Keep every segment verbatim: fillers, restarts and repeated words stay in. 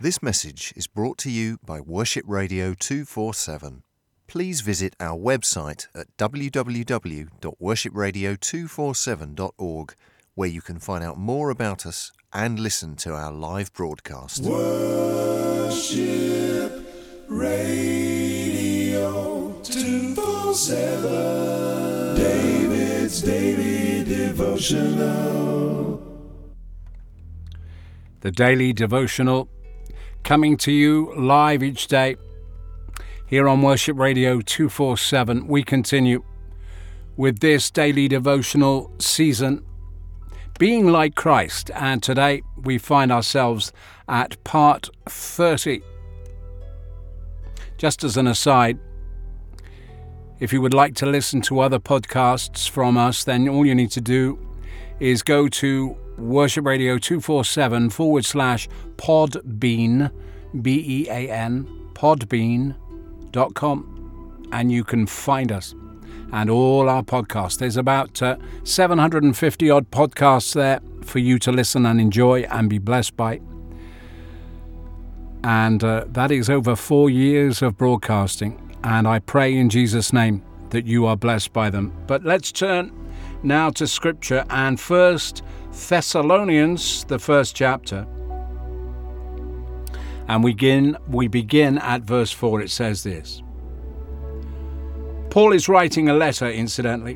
This message is brought to you by Worship Radio two forty-seven. Please visit our website at w w w dot worship radio two forty-seven dot org, where you can find out more about us and listen to our live broadcast. Worship Radio two forty-seven, David's Daily Devotional. The Daily Devotional, coming to you live each day here on Worship Radio two forty-seven. We continue with this Daily Devotional season, Being Like Christ, and today we find ourselves at part thirty. Just as an aside, if you would like to listen to other podcasts from us, then all you need to do is go to Worship Radio two forty-seven forward slash Podbean, B E A N, podbean dot com, and you can find us and all our podcasts. There's about uh, seven hundred fifty odd podcasts there for you to listen and enjoy and be blessed by. And uh, that is over four years of broadcasting, and I pray in Jesus' name that you are blessed by them. But let's turn now to Scripture, and First Thessalonians, the first chapter. And we begin, we begin at verse four. It says this. Paul is writing a letter, incidentally.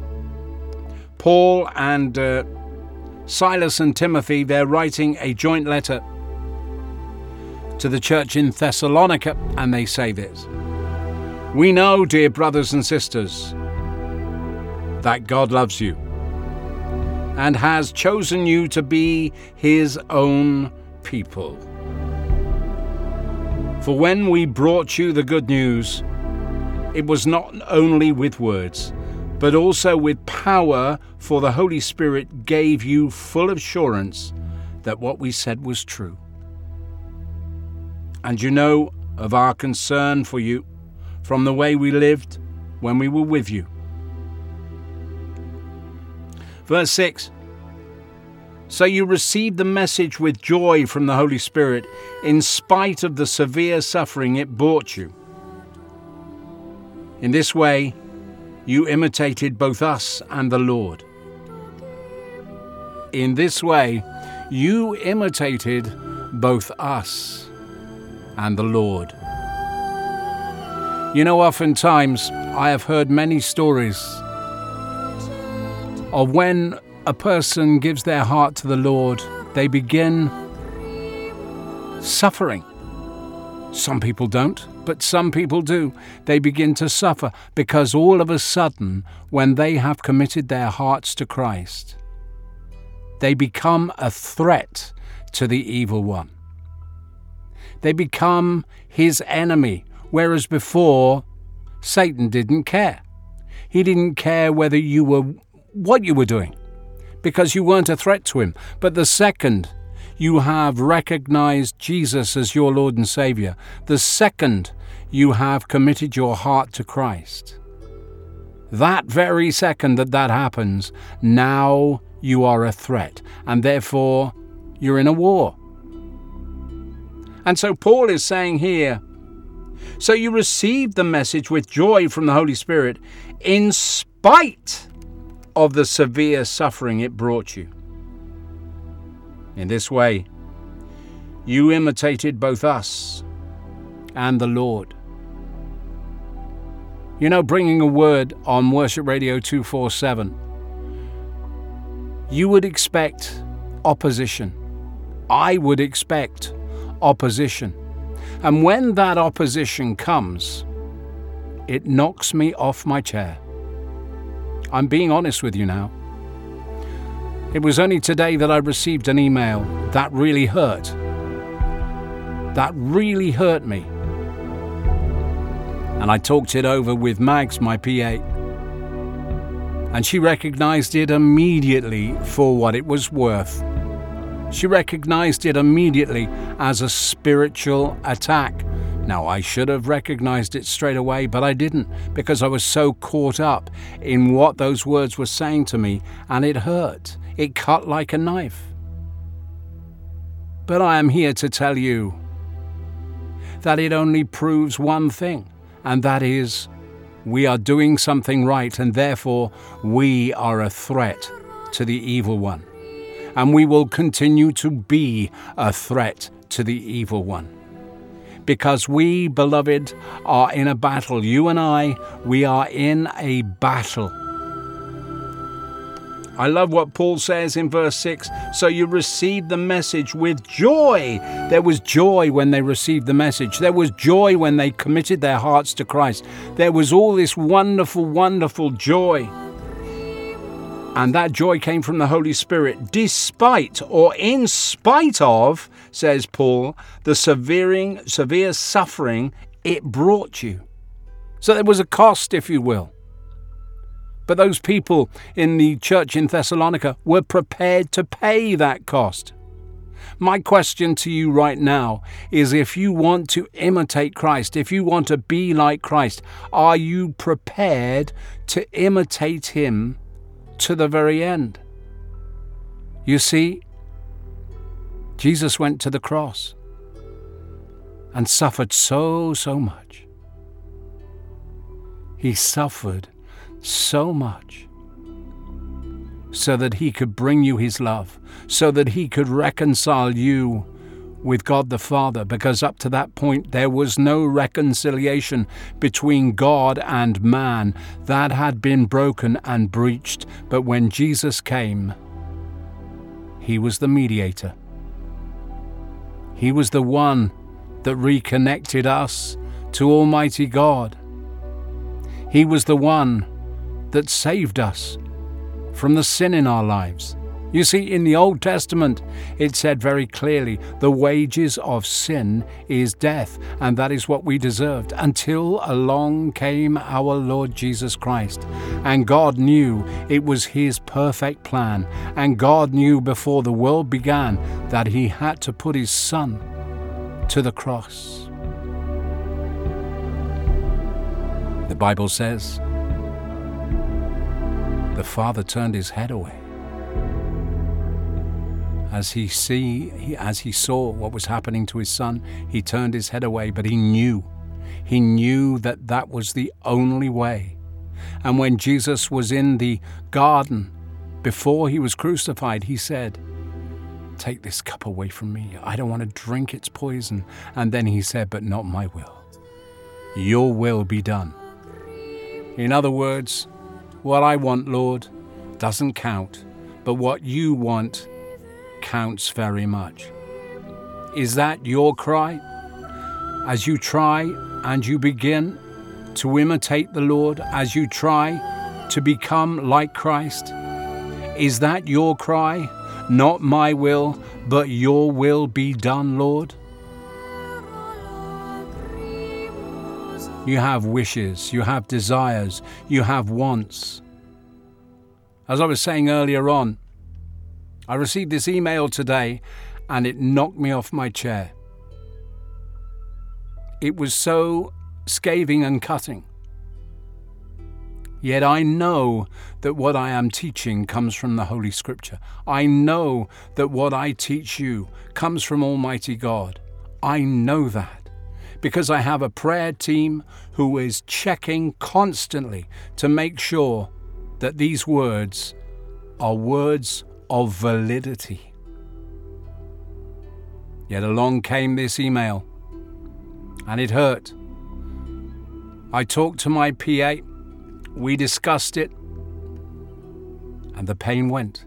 Paul and uh, Silas and Timothy, they're writing a joint letter to the church in Thessalonica, and they say this. We know, dear brothers and sisters, that God loves you and has chosen you to be his own people. For when we brought you the good news, it was not only with words, but also with power, for the Holy Spirit gave you full assurance that what we said was true. And you know of our concern for you from the way we lived when we were with you. Verse six. So you received the message with joy from the Holy Spirit, in spite of the severe suffering it brought you. In this way, you imitated both us and the Lord. In this way, you imitated both us and the Lord. You know, oftentimes I have heard many stories of when a person gives their heart to the Lord, they begin suffering. Some people don't, but some people do. They begin to suffer because all of a sudden, when they have committed their hearts to Christ, they become a threat to the evil one. They become his enemy, whereas before, Satan didn't care. He didn't care whether you were what you were doing, because you weren't a threat to him. But the second you have recognized Jesus as your Lord and Savior, the second you have committed your heart to Christ, that very second that that happens, now you are a threat, and therefore you're in a war. And so Paul is saying here, so you received the message with joy from the Holy Spirit, in spite of the severe suffering it brought you. In this way, you imitated both us and the Lord. You know, bringing a word on Worship Radio two forty-seven, you would expect opposition. I would expect opposition. And when that opposition comes, it knocks me off my chair. I'm being honest with you now. It was only today that I received an email that really hurt. That really hurt me. And I talked it over with Mags, my P A. And she recognized it immediately for what it was worth. She recognized it immediately as a spiritual attack. Now, I should have recognized it straight away, but I didn't, because I was so caught up in what those words were saying to me, and it hurt. It cut like a knife. But I am here to tell you that it only proves one thing, and that is we are doing something right, and therefore we are a threat to the evil one. And we will continue to be a threat to the evil one. Because we, beloved, are in a battle. You and I, we are in a battle. I love what Paul says in verse six. So you received the message with joy. There was joy when they received the message. There was joy when they committed their hearts to Christ. There was all this wonderful, wonderful joy. And that joy came from the Holy Spirit, despite or in spite of, says Paul, the severing, severe suffering it brought you. So there was a cost, if you will. But those people in the church in Thessalonica were prepared to pay that cost. My question to you right now is, if you want to imitate Christ, if you want to be like Christ, are you prepared to imitate him to the very end? You see, Jesus went to the cross and suffered so, so much. He suffered so much so that he could bring you his love, so that he could reconcile you with God the Father, because up to that point there was no reconciliation between God and man. That had been broken and breached. But when Jesus came, he was the mediator. He was the one that reconnected us to Almighty God. He was the one that saved us from the sin in our lives. You see, in the Old Testament, it said very clearly, the wages of sin is death, and that is what we deserved, until along came our Lord Jesus Christ. And God knew it was his perfect plan, and God knew before the world began that he had to put his Son to the cross. The Bible says, the Father turned his head away as he see he, as he saw what was happening to his Son. He turned his head away, but he knew he knew that that was the only way. And when Jesus was in the garden before he was crucified, he said, "Take this cup away from me. I don't want to drink its poison." And then he said, "But not my will, your will be done." In other words, what I want, Lord, doesn't count, but what you want counts very much. Is that your cry? As you try and you begin to imitate the Lord, as you try to become like Christ, is that your cry? Not my will, but your will be done, Lord? You have wishes, you have desires, you have wants. As I was saying earlier on, I received this email today and it knocked me off my chair. It was so scathing and cutting. Yet I know that what I am teaching comes from the Holy Scripture. I know that what I teach you comes from Almighty God. I know that, because I have a prayer team who is checking constantly to make sure that these words are words of validity. Yet along came this email, and it hurt. I talked to my P A, we discussed it, and the pain went.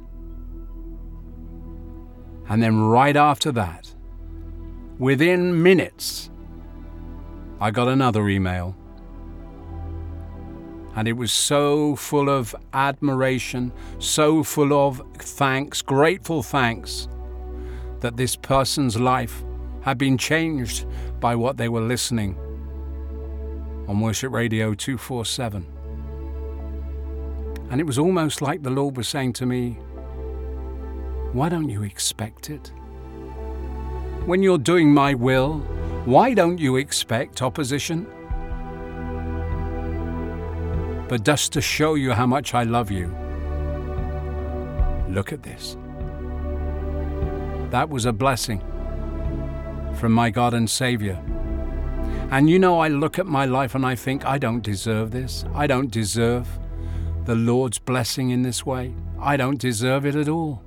And then right after that, within minutes, I got another email. And it was so full of admiration, so full of thanks, grateful thanks, that this person's life had been changed by what they were listening on Worship Radio two forty-seven. And it was almost like the Lord was saying to me, why don't you expect it? When you're doing my will, why don't you expect opposition? But just to show you how much I love you, look at this. That was a blessing from my God and Savior. And you know, I look at my life and I think, I don't deserve this. I don't deserve the Lord's blessing in this way. I don't deserve it at all.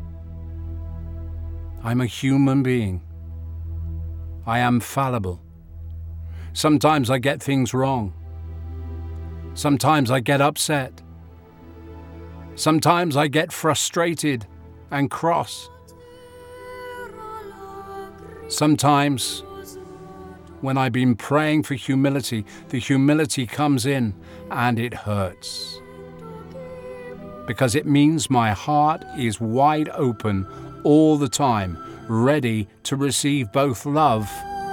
I'm a human being. I am fallible. Sometimes I get things wrong. Sometimes I get upset. Sometimes I get frustrated and cross. Sometimes, when I've been praying for humility, the humility comes in and it hurts. Because it means my heart is wide open all the time, ready to receive both love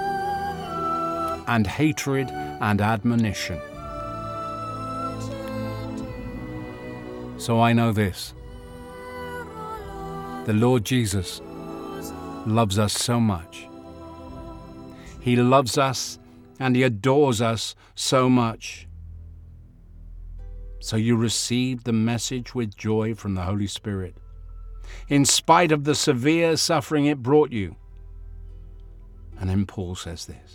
and hatred and admonition. So I know this. The Lord Jesus loves us so much. He loves us and He adores us so much. So you received the message with joy from the Holy Spirit, in spite of the severe suffering it brought you. And then Paul says this.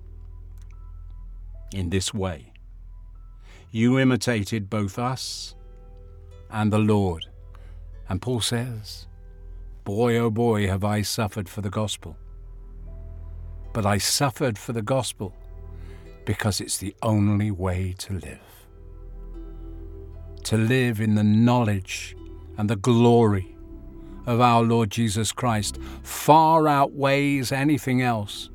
In this way, you imitated both us and the Lord. And Paul says, boy, oh boy, have I suffered for the gospel. But I suffered for the gospel because it's the only way to live. To live in the knowledge and the glory of our Lord Jesus Christ far outweighs anything else.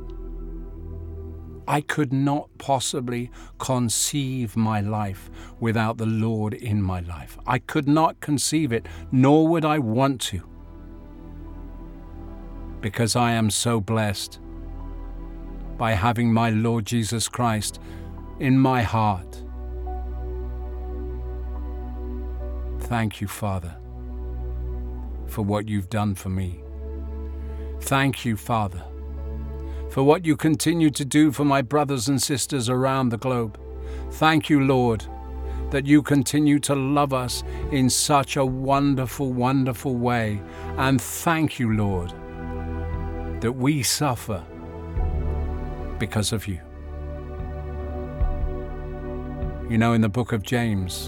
I could not possibly conceive my life without the Lord in my life. I could not conceive it, nor would I want to, because I am so blessed by having my Lord Jesus Christ in my heart. Thank you, Father, for what you've done for me. Thank you, Father, for what you continue to do for my brothers and sisters around the globe. Thank you, Lord, that you continue to love us in such a wonderful, wonderful way. And thank you, Lord, that we suffer because of you. You know, in the book of James,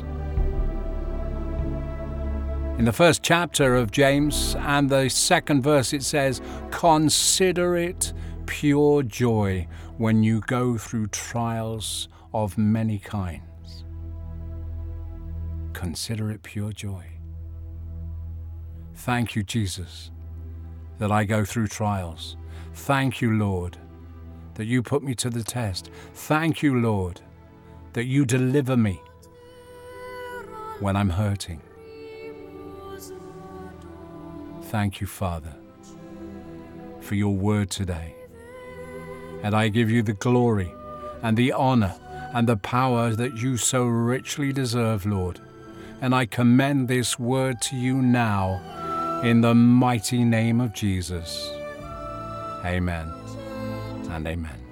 in the first chapter of James and the second verse, it says, consider it pure joy when you go through trials of many kinds. Consider it pure joy. Thank you, Jesus, that I go through trials. Thank you, Lord, that you put me to the test. Thank you, Lord, that you deliver me when I'm hurting. Thank you, Father, for your word today. And I give you the glory and the honor and the power that you so richly deserve, Lord. And I commend this word to you now in the mighty name of Jesus. Amen and amen.